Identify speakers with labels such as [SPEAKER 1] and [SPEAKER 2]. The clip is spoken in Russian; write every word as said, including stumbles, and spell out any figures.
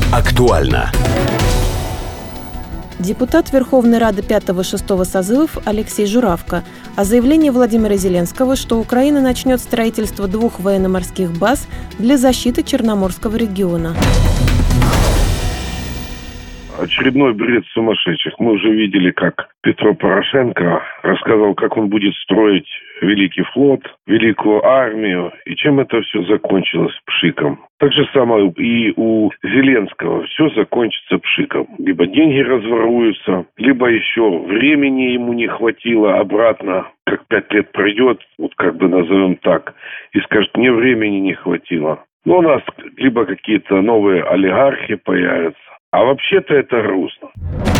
[SPEAKER 1] Актуально.
[SPEAKER 2] Депутат Верховной Рады пятого-шестого созывов Алексей Журавко о заявлении Владимира Зеленского, что Украина начнет строительство двух военно-морских баз для защиты Черноморского региона.
[SPEAKER 3] Очередной бред сумасшедших. Мы уже видели, как Петро Порошенко рассказал, как он будет строить великий флот, великую армию, и чем это все закончилось пшиком. Так же самое и у Зеленского. Все закончится пшиком. Либо деньги разворуются, либо еще времени ему не хватило обратно, как пять лет пройдет, вот как бы назовем так, и скажет, мне времени не хватило. Но у нас либо какие-то новые олигархи появятся. А вообще-то это грустно.